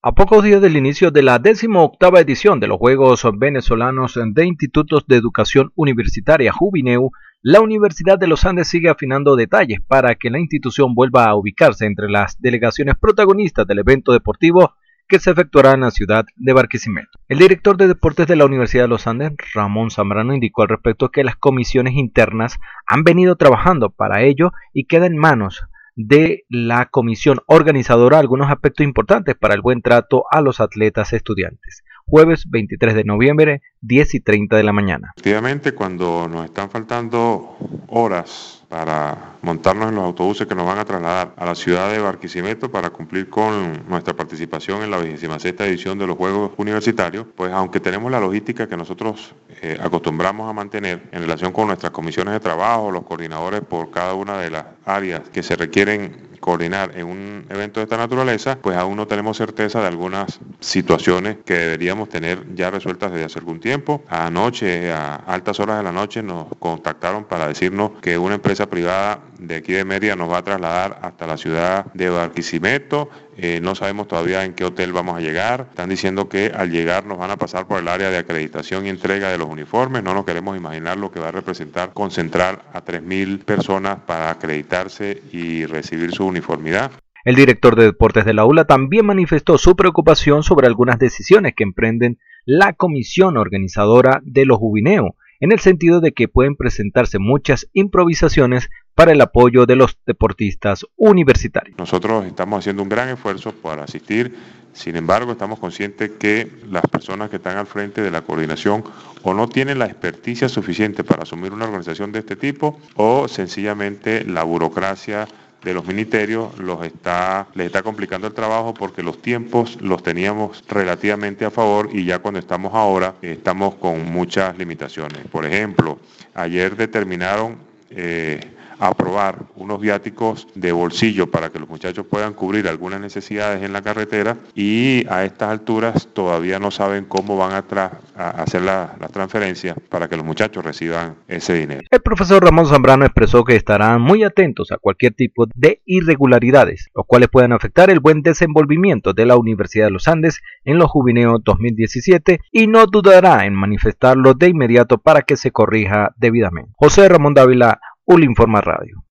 A pocos días del inicio de la 18ª edición de los Juegos Venezolanos de Institutos de Educación Universitaria Jubineu, la Universidad de los Andes sigue afinando detalles para que la institución vuelva a ubicarse entre las delegaciones protagonistas del evento deportivo que se efectuará en la ciudad de Barquisimeto. El director de deportes de la Universidad de los Andes, Ramón Zambrano, indicó al respecto que las comisiones internas han venido trabajando para ello y queda en manos de la comisión organizadora algunos aspectos importantes para el buen trato a los atletas estudiantes. Jueves 23 de noviembre, 10:30 de la mañana. Efectivamente, cuando nos están faltando horas para montarnos en los autobuses que nos van a trasladar a la ciudad de Barquisimeto para cumplir con nuestra participación en la 26ª edición de los Juegos Universitarios, pues aunque tenemos la logística que nosotros acostumbramos a mantener en relación con nuestras comisiones de trabajo, los coordinadores por cada una de las áreas que se requieren coordinar en un evento de esta naturaleza, pues aún no tenemos certeza de algunas situaciones que deberíamos tener ya resueltas desde hace algún tiempo. Anoche, a altas horas de la noche, nos contactaron para decirnos que una empresa privada de aquí de Mérida nos va a trasladar hasta la ciudad de Barquisimeto. No sabemos todavía en qué hotel vamos a llegar. Están diciendo que al llegar nos van a pasar por el área de acreditación y entrega de los uniformes. No nos queremos imaginar lo que va a representar concentrar a 3.000 personas para acreditarse y recibir su uniformidad. El director de deportes de la ULA también manifestó su preocupación sobre algunas decisiones que emprenden la comisión organizadora de los Jubineu, en el sentido de que pueden presentarse muchas improvisaciones para el apoyo de los deportistas universitarios. Nosotros estamos haciendo un gran esfuerzo para asistir, sin embargo estamos conscientes que las personas que están al frente de la coordinación o no tienen la experticia suficiente para asumir una organización de este tipo o sencillamente la burocracia de los ministerios les está complicando el trabajo porque los tiempos los teníamos relativamente a favor y ya cuando estamos ahora estamos con muchas limitaciones. Por ejemplo, ayer determinaron aprobar unos viáticos de bolsillo para que los muchachos puedan cubrir algunas necesidades en la carretera y a estas alturas todavía no saben cómo van a hacer la transferencia para que los muchachos reciban ese dinero. El profesor Ramón Zambrano expresó que estarán muy atentos a cualquier tipo de irregularidades, los cuales puedan afectar el buen desenvolvimiento de la Universidad de los Andes en los Jubineu 2017 y no dudará en manifestarlo de inmediato para que se corrija debidamente. José Ramón Dávila, ULInforma Radio.